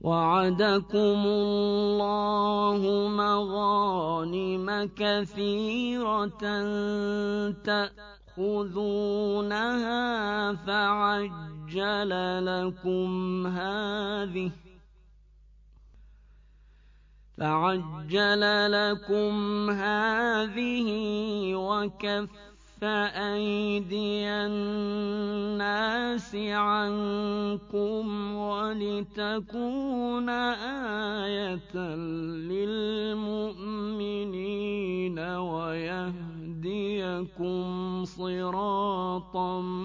وعدكم الله مغانم كثيرة تأخذونها فعجل لكم هذه وكف أيدي الناس عنكم ولتكون آية للمؤمنين ويهديكم صراطا